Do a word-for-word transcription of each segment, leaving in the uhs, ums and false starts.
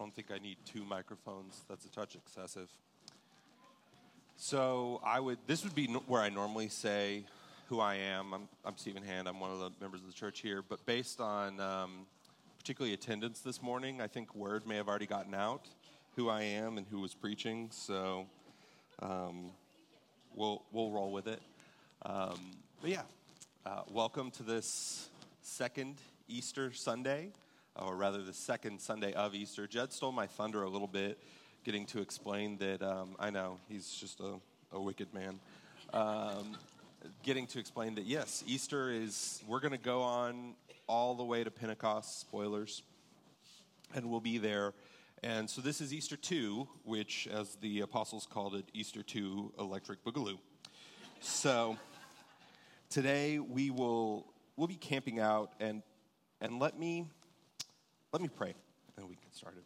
don't think I need two microphones. That's a touch excessive. So I would. This would be where I normally say who I am. I'm, I'm Stephen Hand. I'm one of the members of the church here. But based on um, particularly attendance this morning, I think word may have already gotten out who I am and who was preaching. So um, we'll we'll roll with it. Um, but yeah, uh, welcome to this second Easter Sunday, or rather the second Sunday of Easter. Jed stole my thunder a little bit, getting to explain that, um, I know, he's just a, a wicked man. Um, getting to explain that, yes, Easter is, we're going to go on all the way to Pentecost, spoilers, and we'll be there. And so this is Easter two, which, as the apostles called it, Easter two Electric Boogaloo. So today we will we'll be camping out, and and let me let me pray, and we can start it.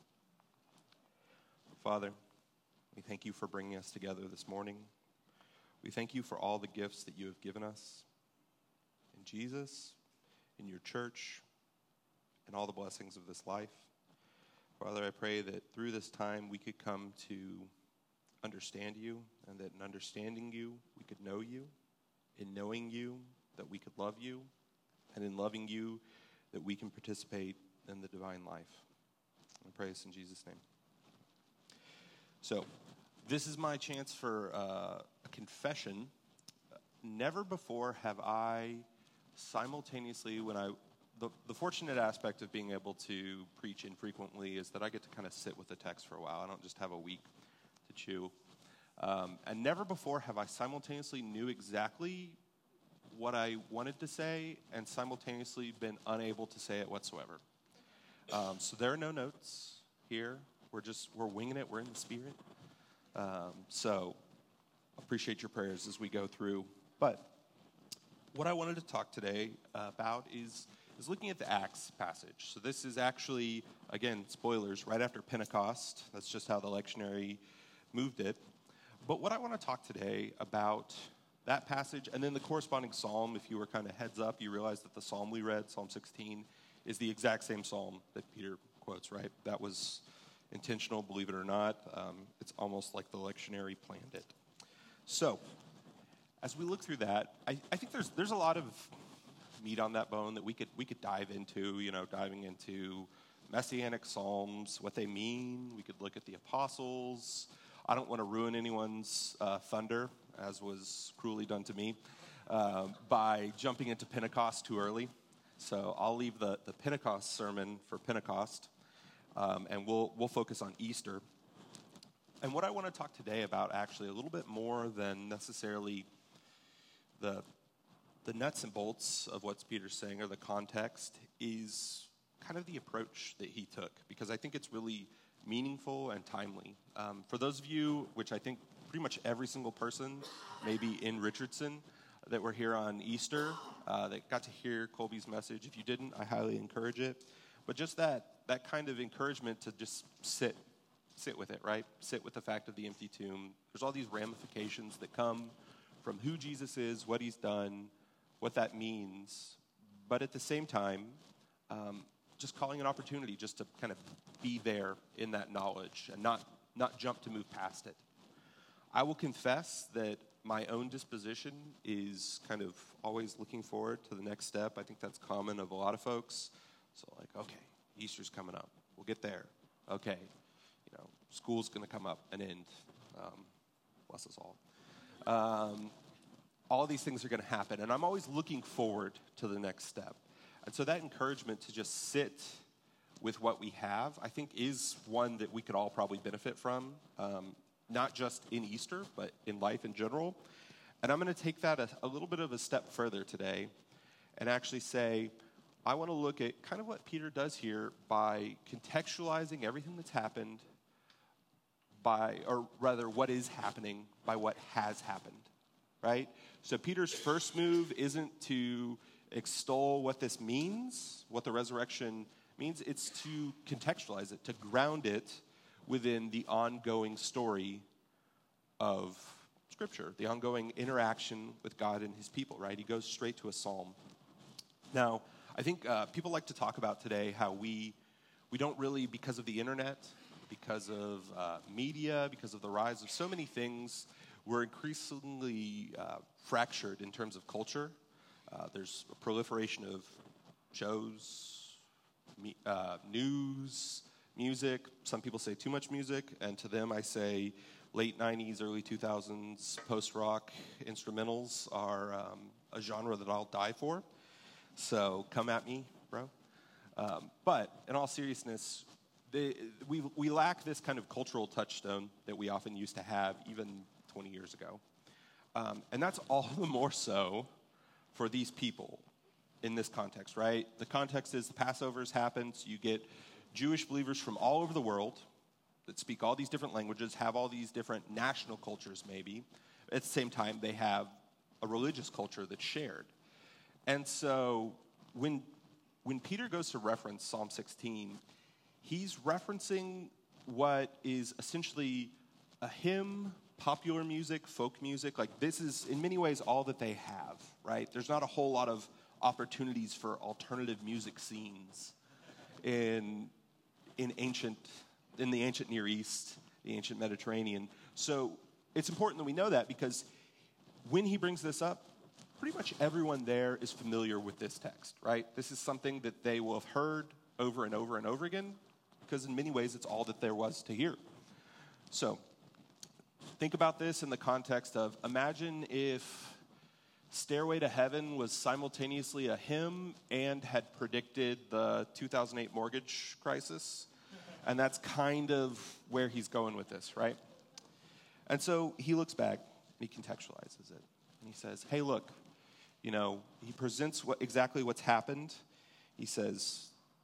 Father, we thank you for bringing us together this morning. We thank you for all the gifts that you have given us in Jesus, in your church, and all the blessings of this life. Father, I pray that through this time we could come to understand you, and that in understanding you, we could know you. In knowing you, that we could love you. And in loving you, that we can participate in the divine life. I pray this in Jesus' name. So, this is my chance for uh, a confession. Never before have I simultaneously, when I, the, the fortunate aspect of being able to preach infrequently is that I get to kind of sit with the text for a while. I don't just have a week to chew. Um, and never before have I simultaneously knew exactly what I wanted to say and simultaneously been unable to say it whatsoever. Um, so there are no notes here. We're just, we're winging it. We're in the Spirit. Um, so appreciate your prayers as we go through. But what I wanted to talk today uh, about is, is looking at the Acts passage. So this is actually, again, spoilers, right after Pentecost. That's just how the lectionary moved it. But what I want to talk today about that passage, and then the corresponding psalm, if you were kind of heads up, you realize that the psalm we read, Psalm sixteen, is the exact same psalm that Peter quotes, right? That was intentional, believe it or not. Um, it's almost like the lectionary planned it. So, as we look through that, I, I think there's there's a lot of meat on that bone that we could we could dive into, you know, diving into messianic psalms, what they mean. We could look at the apostles. I don't want to ruin anyone's uh, thunder, as was cruelly done to me, uh, by jumping into Pentecost too early. So I'll leave the, the Pentecost sermon for Pentecost, um, and we'll we'll focus on Easter. And what I want to talk today about, actually, a little bit more than necessarily the the nuts and bolts of what Peter's saying or the context, is kind of the approach that he took, because I think it's really meaningful and timely. Um, for those of you, which I think pretty much every single person, maybe in Richardson, that were here on Easter, uh, that got to hear Colby's message. If you didn't, I highly encourage it. But just that that kind of encouragement to just sit, sit with it, right? Sit with the fact of the empty tomb. There's all these ramifications that come from who Jesus is, what he's done, what that means. But at the same time, um, just calling an opportunity just to kind of be there in that knowledge and not, not jump to move past it. I will confess that my own disposition is kind of always looking forward to the next step. I think that's common of a lot of folks. So like, okay, Easter's coming up. We'll get there. Okay, you know, school's going to come up and end. Um, bless us all. Um, all these things are going to happen. And I'm always looking forward to the next step. And so that encouragement to just sit with what we have, I think, is one that we could all probably benefit from, um, not just in Easter, but in life in general. And I'm going to take that a, a little bit of a step further today and actually say, I want to look at kind of what Peter does here by contextualizing everything that's happened by, or rather what is happening by what has happened, right? So Peter's first move isn't to extol what this means, what the resurrection means. It's to contextualize it, to ground it within the ongoing story of Scripture, the ongoing interaction with God and his people, right? He goes straight to a psalm. Now, I think uh, people like to talk about today how we we don't really, because of the internet because of uh, media, because of the rise of so many things, we're increasingly uh, fractured in terms of culture. Uh, there's a proliferation of shows, me, uh, news, music. Some people say too much music, and to them I say late nineties, early two thousands post-rock instrumentals are um, a genre that I'll die for. So come at me, bro. Um, but in all seriousness, the, we, we lack this kind of cultural touchstone that we often used to have even twenty years ago. Um, and that's all the more so for these people in this context, right? The context is the Passover's happened, so you get Jewish believers from all over the world that speak all these different languages, have all these different national cultures maybe. At the same time, they have a religious culture that's shared. And so when, when Peter goes to reference Psalm sixteen, he's referencing what is essentially a hymn, popular music, folk music. Like this is in many ways all that they have, right? There's not a whole lot of opportunities for alternative music scenes in in ancient in the ancient Near East, the ancient Mediterranean. So it's important that we know that because when he brings this up, pretty much everyone there is familiar with this text, right? This is something that they will have heard over and over and over again because in many ways it's all that there was to hear. So think about this in the context of imagine if Stairway to Heaven was simultaneously a hymn and had predicted the two thousand eight mortgage crisis. And that's kind of where he's going with this, right? And so he looks back and he contextualizes it. And he says, hey, look, you know, he presents what, exactly what's happened. He says,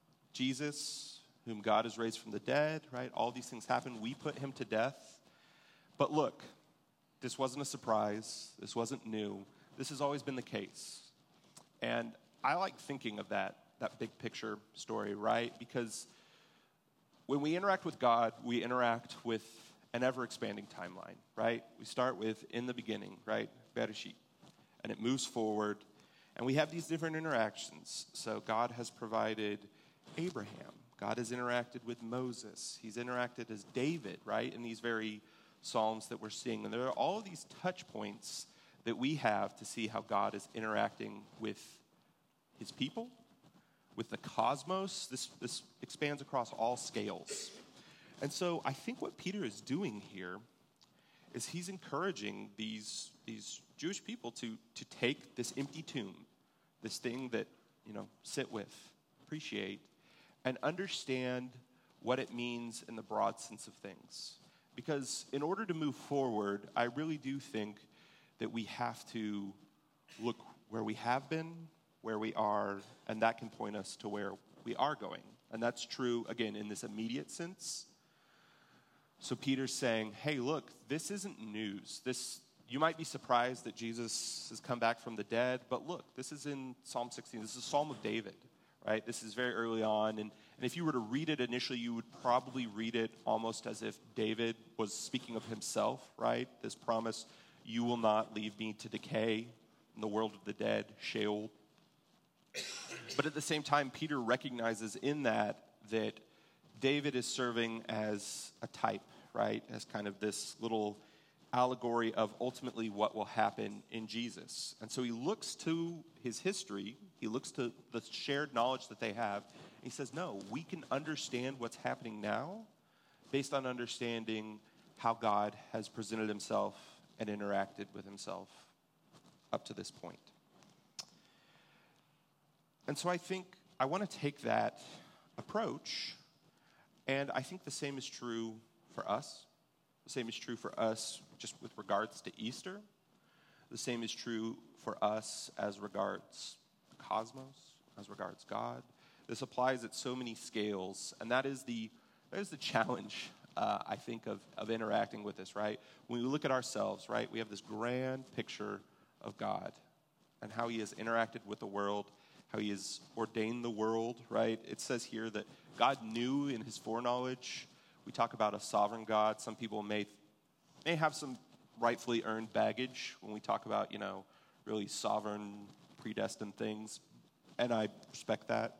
Jesus, whom God has raised from the dead, right? All these things happened. We put him to death. But look, this wasn't a surprise. This wasn't new. This has always been the case. And I like thinking of that, that big picture story, right? Because when we interact with God, we interact with an ever-expanding timeline, right? We start with in the beginning, right? Bereshit. And it moves forward. And we have these different interactions. So God has provided Abraham. God has interacted with Moses. He's interacted as David, right? In these very Psalms that we're seeing. And there are all of these touch points that we have to see how God is interacting with his people, with the cosmos. This, this expands across all scales. And so I think what Peter is doing here is he's encouraging these, these Jewish people to, to take this empty tomb, this thing that, you know, sit with, appreciate, and understand what it means in the broad sense of things. Because in order to move forward, I really do think that we have to look where we have been, where we are, and that can point us to where we are going. And that's true, again, in this immediate sense. So Peter's saying, hey, look, this isn't news. This, you might be surprised that Jesus has come back from the dead, but look, this is in Psalm sixteen. This is a Psalm of David, right? This is very early on, and, and if you were to read it initially, you would probably read it almost as if David was speaking of himself, right? This promise, you will not leave me to decay in the world of the dead, Sheol. But at the same time, Peter recognizes in that that David is serving as a type, right? As kind of this little allegory of ultimately what will happen in Jesus. And so he looks to his history, he looks to the shared knowledge that they have, and he says, no, we can understand what's happening now based on understanding how God has presented himself and interacted with himself up to this point. And so I think I want to take that approach, and I think the same is true for us. The same is true for us just with regards to Easter. The same is true for us as regards the cosmos, as regards God. This applies at so many scales, and that is the, that is the challenge, uh, I think, of, of interacting with this, right? When we look at ourselves, right, we have this grand picture of God and how he has interacted with the world, how he has ordained the world, right? It says here that God knew in his foreknowledge. We talk about a sovereign God. Some people may may have some rightfully earned baggage when we talk about, you know, really sovereign, predestined things. And I respect that.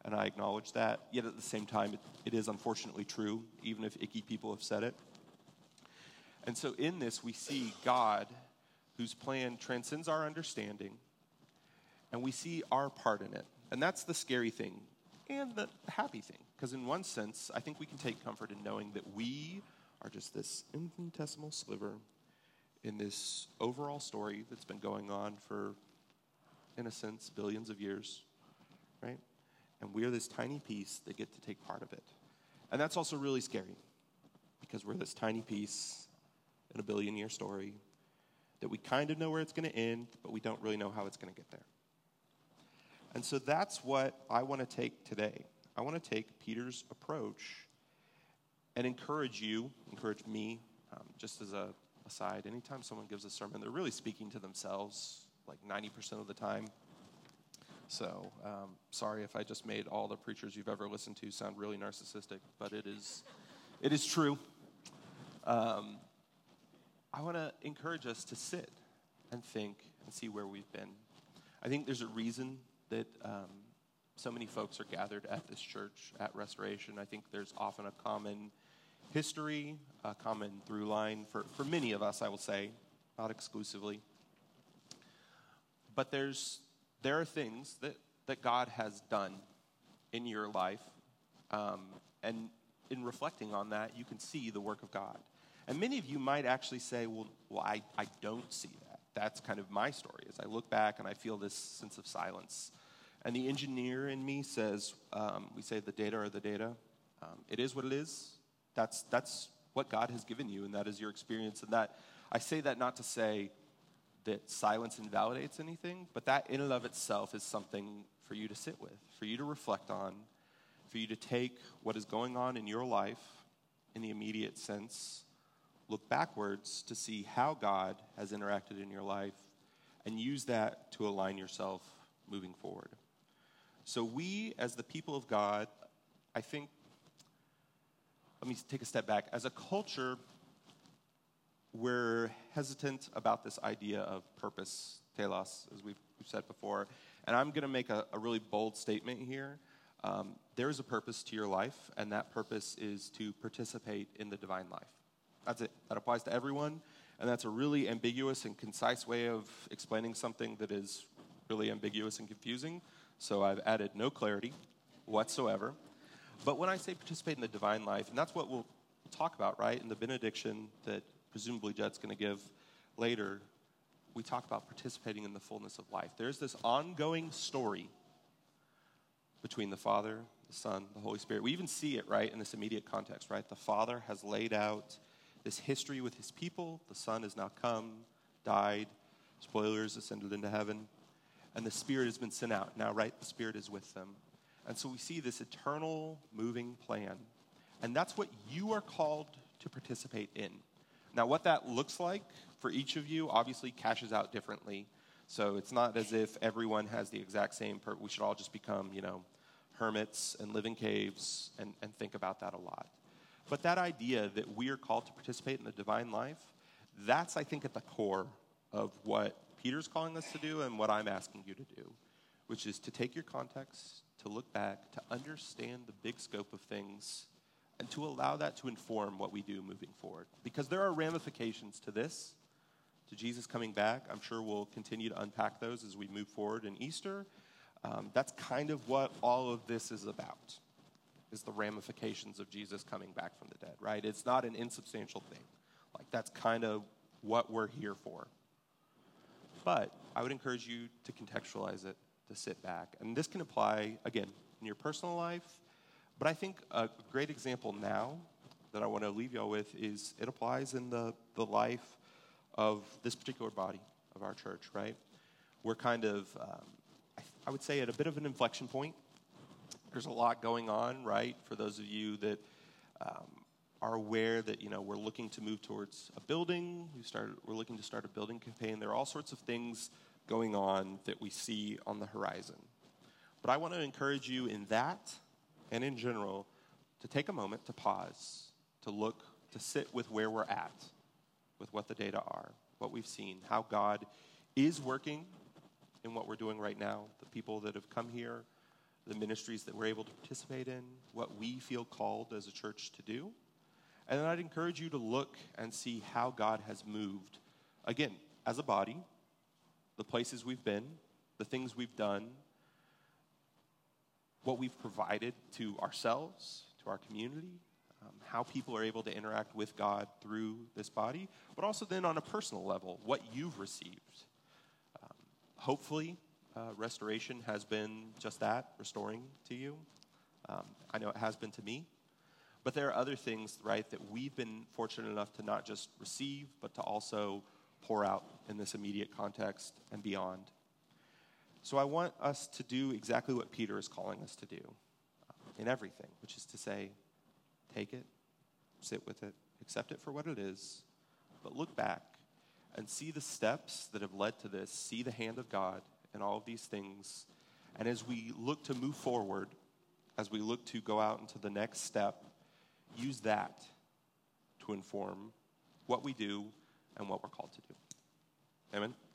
and I acknowledge that. Yet at the same time, it, it is unfortunately true, even if icky people have said it. And so in this, we see God, whose plan transcends our understanding, and we see our part in it. And that's the scary thing and the happy thing. Because in one sense, I think we can take comfort in knowing that we are just this infinitesimal sliver in this overall story that's been going on for, in a sense, billions of years, right? And we are this tiny piece that get to take part of it. And that's also really scary, because we're this tiny piece in a billion-year story that we kind of know where it's going to end, but we don't really know how it's going to get there. And so that's what I want to take today. I want to take Peter's approach and encourage you, encourage me, um, just as a aside, anytime someone gives a sermon, they're really speaking to themselves like ninety percent of the time. So um, sorry if I just made all the preachers you've ever listened to sound really narcissistic, but it is, it is true. Um, I want to encourage us to sit and think and see where we've been. I think there's a reason that um, so many folks are gathered at this church, at Restoration. I think there's often a common history, a common through line for, for many of us, I will say, not exclusively. But there's there are things that, that God has done in your life, um, and in reflecting on that, you can see the work of God. And many of you might actually say, well, well I, I don't see that. That's kind of my story, as I look back and I feel this sense of silence. And the engineer in me says, um, we say the data are the data. Um, it is what it is. That's that's what God has given you, and that is your experience. And that I say that not to say that silence invalidates anything, but that in and of itself is something for you to sit with, for you to reflect on, for you to take what is going on in your life in the immediate sense, look backwards to see how God has interacted in your life, and use that to align yourself moving forward. So we, as the people of God, I think, let me take a step back. As a culture, we're hesitant about this idea of purpose, telos, as we've, we've said before. And I'm going to make a, a really bold statement here. Um, there is a purpose to your life, and that purpose is to participate in the divine life. That's it. That applies to everyone, and that's a really ambiguous and concise way of explaining something that is really ambiguous and confusing. So I've added no clarity whatsoever. But when I say participate in the divine life, and that's what we'll talk about, right, in the benediction that presumably Jed's going to give later, we talk about participating in the fullness of life. There's this ongoing story between the Father, the Son, the Holy Spirit. We even see it, right, in this immediate context, right? The Father has laid out this history with his people. The Son has now come, died, spoilers, ascended into heaven, and the Spirit has been sent out. Now, right, the Spirit is with them. And so we see this eternal moving plan. And that's what you are called to participate in. Now, what that looks like for each of you obviously cashes out differently. So it's not as if everyone has the exact same purpose. We should all just become, you know, hermits and live in caves and, and think about that a lot. But that idea that we are called to participate in the divine life, that's, I think, at the core of what Peter's calling us to do and what I'm asking you to do, which is to take your context, to look back, to understand the big scope of things, and to allow that to inform what we do moving forward. Because there are ramifications to this, to Jesus coming back. I'm sure we'll continue to unpack those as we move forward in Easter. Um, that's kind of what all of this is about, is the ramifications of Jesus coming back from the dead, right? It's not an insubstantial thing. Like, that's kind of what we're here for. But I would encourage you to contextualize it, to sit back. And this can apply, again, in your personal life. But I think a great example now that I want to leave y'all with is it applies in the, the life of this particular body of our church, right? We're kind of, um, I, I would say, at a bit of an inflection point. There's a lot going on, right? For those of you that um, are aware that, you know, we're looking to move towards a building. We started, we're looking to start a building campaign. There are all sorts of things going on that we see on the horizon. But I want to encourage you in that and in general to take a moment to pause, to look, to sit with where we're at, with what the data are, what we've seen, how God is working in what we're doing right now, the people that have come here, the ministries that we're able to participate in, what we feel called as a church to do. And then I'd encourage you to look and see how God has moved, again, as a body, the places we've been, the things we've done, what we've provided to ourselves, to our community, um, how people are able to interact with God through this body, but also then on a personal level, what you've received. Um, hopefully, uh, restoration has been just that, restoring to you. Um, I know it has been to me. But there are other things, right, that we've been fortunate enough to not just receive, but to also pour out in this immediate context and beyond. So I want us to do exactly what Peter is calling us to do uh, in everything, which is to say, take it, sit with it, accept it for what it is, but look back and see the steps that have led to this, see the hand of God in all of these things. And as we look to move forward, as we look to go out into the next step, use that to inform what we do and what we're called to do. Amen.